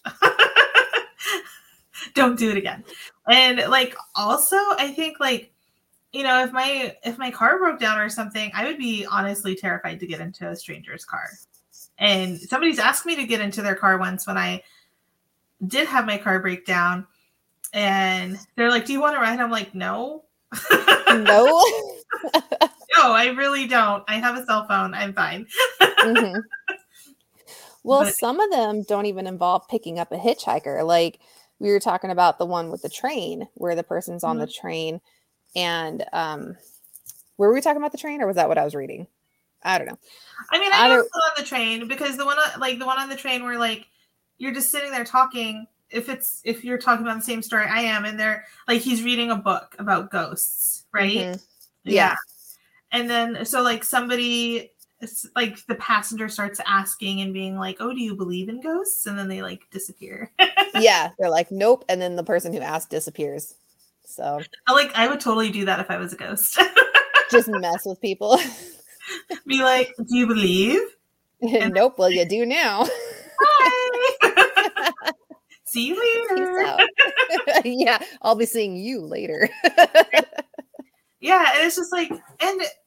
Don't do it again. And like also, I think like you know if my if my car broke down or something, I would be honestly terrified to get into a stranger's car. And somebody's asked me to get into their car once when I did have my car break down, and they're like, "Do you want to ride?" I'm like, "No." No. No, I really don't. I have a cell phone. I'm fine. Mhm. Well, But- some of them don't even involve picking up a hitchhiker. Like we were talking about the one with the train where the person's on the train and um were we talking about the train or was that what I was reading? I don't know. I mean, I know Either- it's on the train because the one on, like the one on the train where like you're just sitting there talking. If it's if you're talking about the same story I am, and they're like he's reading a book about ghosts, right? Mhm. Yeah. And then so like somebody it's like the passenger starts asking and being like, "Oh, do you believe in ghosts?" And then they like disappear. Yeah, they're like, nope. And then the person who asked disappears. So I like I would totally do that if I was a ghost. just mess with people. Be like, "Do you believe?" Nope. Well, you do now. Bye. See you Peace later. out. Yeah, I'll be seeing you later. Yeah, and it's just like, and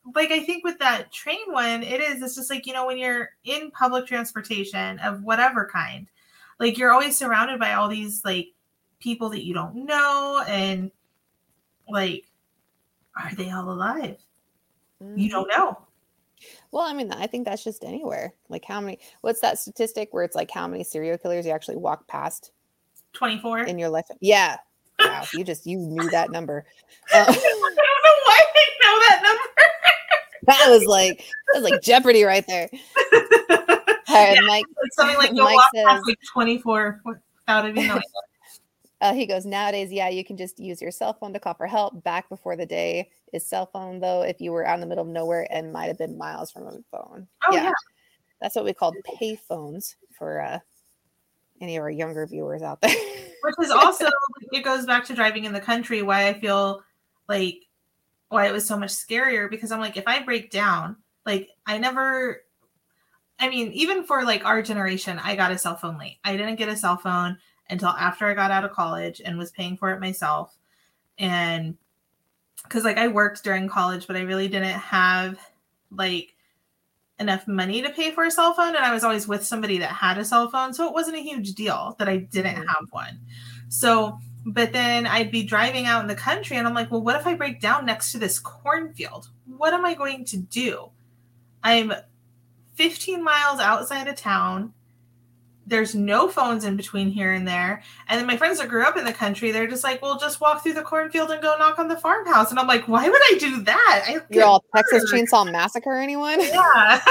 like I think with that train one, it is, it's just like, you know, when you're in public transportation of whatever kind, like you're always surrounded by all these like people that you don't know, and like, are they all alive? Mm-hmm. You don't know. Well, I mean, I think that's just anywhere. Like how many, what's that statistic where it's like how many serial killers you actually walk past? twenty-four in your life. Yeah. Wow. You just, you knew that number. Uh, I don't know why I know that number. That was like, that was like Jeopardy right there. Right, yeah, Mike, it's something like you'll walk past like twenty-four without even knowing it. Uh, he goes, nowadays, yeah, you can just use your cell phone to call for help. Back before the day is cell phone, though, if you were out in the middle of nowhere and might have been miles from a phone. Oh, yeah. yeah. That's what we called pay phones for uh, any of our younger viewers out there. Which is also, it goes back to driving in the country, why I feel like, why it was so much scarier, because I'm like, if I break down, like, I never, I mean, even for like our generation, I got a cell phone late. I didn't get a cell phone until after I got out of college and was paying for it myself. And because like I worked during college, but I really didn't have like enough money to pay for a cell phone. And I was always with somebody that had a cell phone. So it wasn't a huge deal that I didn't mm-hmm. have one. So, but then I'd be driving out in the country and I'm like, well, what if I break down next to this cornfield? What am I going to do? I'm fifteen miles outside of town. There's no phones in between here and there. And then my friends that grew up in the country, they're just like, well, just walk through the cornfield and go knock on the farmhouse. And I'm like, why would I do that? I You're all Texas Chainsaw Massacre anyone? Yeah.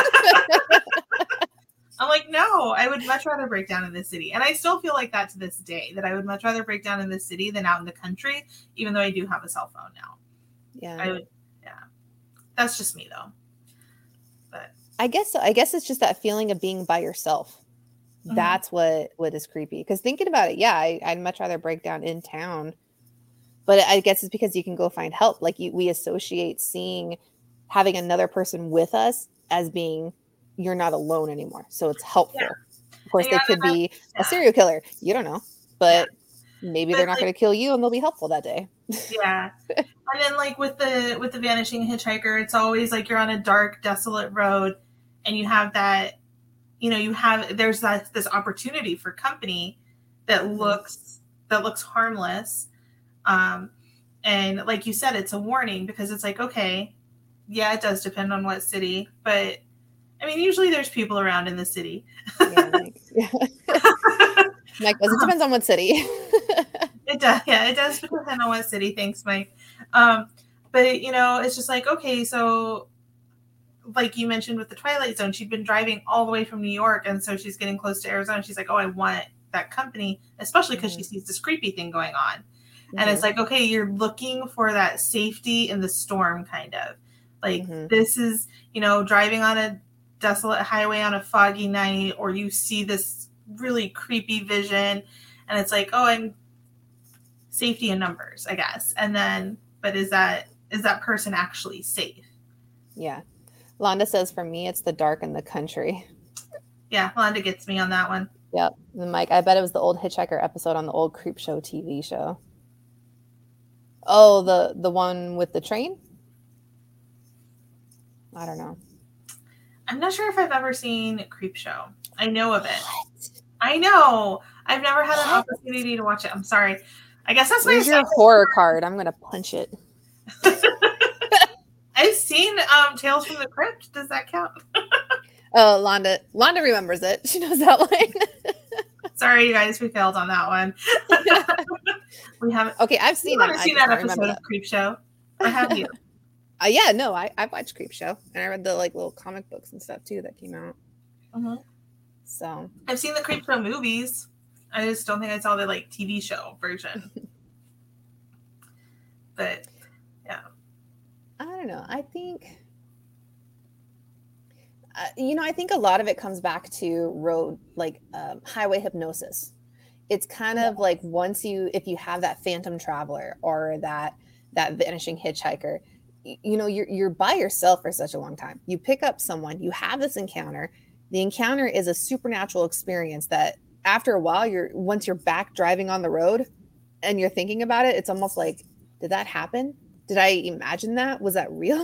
I'm like, no, I would much rather break down in the city. And I still feel like that to this day, that I would much rather break down in the city than out in the country, even though I do have a cell phone now. Yeah. I would, yeah. That's just me though. But I guess, I guess it's just that feeling of being by yourself. That's mm-hmm. what what is creepy. Because thinking about it, yeah, I, I'd much rather break down in town. But I guess it's because you can go find help. Like you, we associate seeing having another person with us as being you're not alone anymore. So it's helpful. Yeah. Of course, yeah, they could be yeah. a serial killer. You don't know, but yeah. maybe but they're not like, going to kill you, and they'll be helpful that day. Yeah. And then like with the with the vanishing hitchhiker, it's always like you're on a dark, desolate road, and you have that. You know, you have, there's that, this opportunity for company that mm-hmm. looks, that looks harmless. Um, and like you said, it's a warning because it's like, okay, yeah, it does depend on what city, but I mean, usually there's people around in the city. Yeah, Mike, yeah. Mike goes, it depends on what city. It does. Yeah, it does depend on what city. Thanks, Mike. Um, but you know, it's just like, okay, so like you mentioned with the Twilight Zone, she'd been driving all the way from New York. And so she's getting close to Arizona. She's like, oh, I want that company, especially because mm-hmm. she sees this creepy thing going on. Mm-hmm. And it's like, okay, you're looking for that safety in the storm kind of like mm-hmm. this is, you know, driving on a desolate highway on a foggy night, or you see this really creepy vision and it's like, oh, I'm safety in numbers, I guess. And then, but is that, is that person actually safe? Yeah. Londa says, for me, it's the dark in the country. Yeah, Londa gets me on that one. Yep. And Mike, I bet it was the old Hitchhiker episode on the old Creep Show T V show. Oh, the the one with the train? I don't know. I'm not sure if I've ever seen Creep Show. I know of it. What? I know. I've never had an opportunity to watch it. I'm sorry. I guess that's Where's your horror card? I'm going to punch it. I've seen um, Tales from the Crypt. Does that count? Oh, Londa. Londa remembers it. She knows that line. Sorry, you guys. We failed on that one. We haven't. Okay, I've seen it. I've seen that episode of that. Creep Show. Or have you? Uh, yeah, no, I, I watched Creep Show. And I read the like little comic books and stuff, too, that came out. Mm-hmm. So. I've seen the Creep Show movies. I just don't think I saw the like T V show version. But, yeah. I don't know. I think, uh, you know, I think a lot of it comes back to road, like um, highway hypnosis. It's kind of like once you, if you have that phantom traveler or that that vanishing hitchhiker, you, you know, you're you're by yourself for such a long time. You pick up someone, you have this encounter. The encounter is a supernatural experience that after a while, you're once you're back driving on the road and you're thinking about it, it's almost like, did that happen? Did I imagine that? Was that real?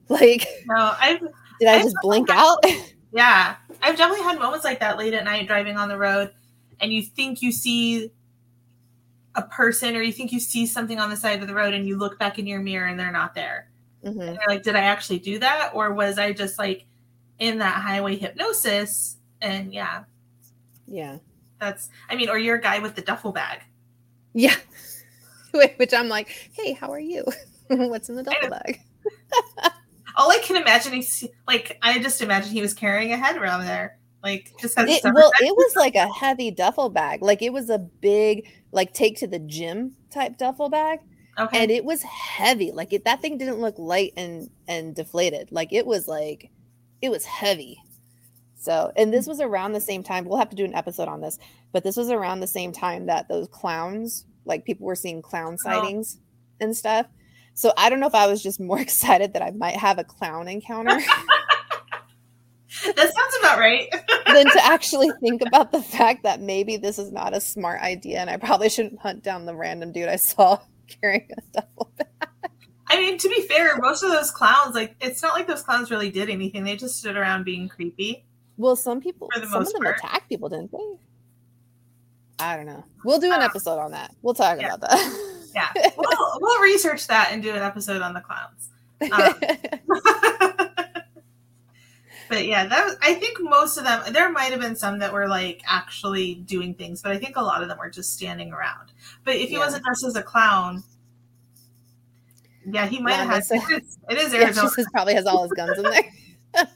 Like, no, I've did I I've just blink out? Yeah, I've definitely had moments like that late at night driving on the road, and you think you see a person or you think you see something on the side of the road, and you look back in your mirror and they're not there. Mm-hmm. And you're like, did I actually do that, or was I just like in that highway hypnosis? And yeah, yeah, that's. I mean, or you're a guy with the duffel bag. Yeah, which I'm like, hey, how are you? What's in the duffel bag? All I can imagine is like I just imagine he was carrying a head around there, like just has it, well, it was like a heavy duffel bag, like it was a big, like take to the gym type duffel bag, okay. And it was heavy. Like it, that thing didn't look light and and deflated. Like it was like it was heavy. So, and this was around the same time. We'll have to do an episode on this, but this was around the same time that those clowns, like people were seeing clown sightings oh. and stuff. So I don't know if I was just more excited that I might have a clown encounter. That sounds about right. Than to actually think about the fact that maybe this is not a smart idea and I probably shouldn't hunt down the random dude I saw carrying a duffel bag. I mean, to be fair, most of those clowns, like, it's not like those clowns really did anything. They just stood around being creepy. Well, some people, some of them part. attacked people, didn't they? I don't know. We'll do an um, episode on that. We'll talk yeah. about that. Yeah, we'll we'll research that and do an episode on the clowns. Um, but yeah, that was, I think most of them. There might have been some that were like actually doing things, but I think a lot of them were just standing around. But if he yeah. wasn't dressed as a clown, yeah, he might yeah, have had. So, it is, it is Arizona. Yeah, probably has all his guns in there.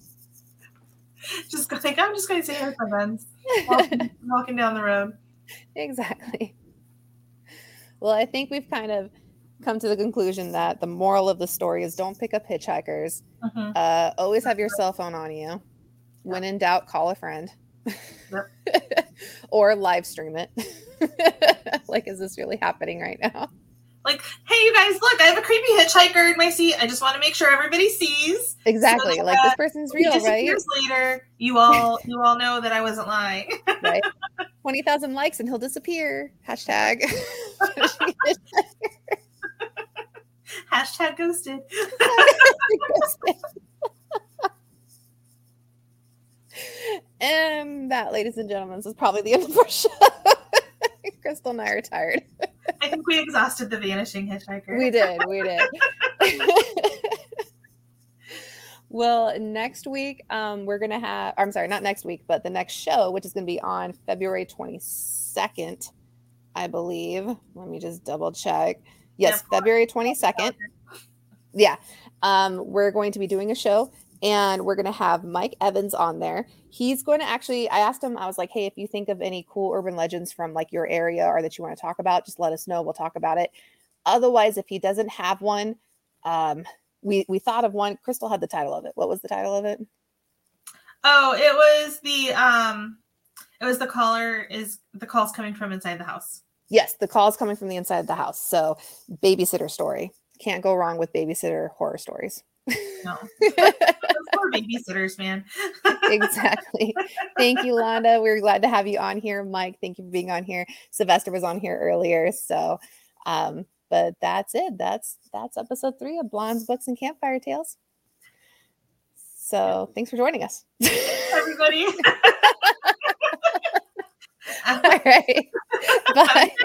Just think, I'm just going to say hi, my friends. Walking, walking down the road. Exactly. Well, I think we've kind of come to the conclusion that the moral of the story is don't pick up hitchhikers. Mm-hmm. Uh, always have your cell phone on you. Yep. When in doubt, call a friend. Yep. Or live stream it. Like, is this really happening right now? Like, hey, you guys, look, I have a creepy hitchhiker in my seat. I just want to make sure everybody sees. Exactly. So like, this person's real, right? Years later, you all you all know that I wasn't lying. Right. twenty thousand likes and he'll disappear. Hashtag. Hashtag ghosted. And that, ladies and gentlemen, is probably the end of our show. Crystal and I are tired. I think we exhausted the vanishing hitchhiker. We did. We did. Well, next week, um, we're going to have, I'm sorry, not next week, but the next show, which is going to be on February twenty-second, I believe. Let me just double check. Yes, yep. February twenty-second. Yeah. Um, we're going to be doing a show, and we're going to have Mike Evans on there. He's going to actually, I asked him, I was like, hey, if you think of any cool urban legends from like your area or that you want to talk about, just let us know. We'll talk about it. Otherwise, if he doesn't have one, um, we, we thought of one. Crystal had the title of it. What was the title of it? Oh, it was the, um, it was the caller is the calls coming from inside the house. Yes. The calls coming from the inside of the house. So babysitter story. Can't go wrong with babysitter horror stories. No. Those poor babysitters, man. Exactly. Thank you, Londa. We're glad to have you on here. Mike, thank you for being on here. Sylvester was on here earlier. So, um, but that's it. That's that's episode three of Blondes, Books, and Campfire Tales. So thanks for joining us. Everybody. All right. Bye.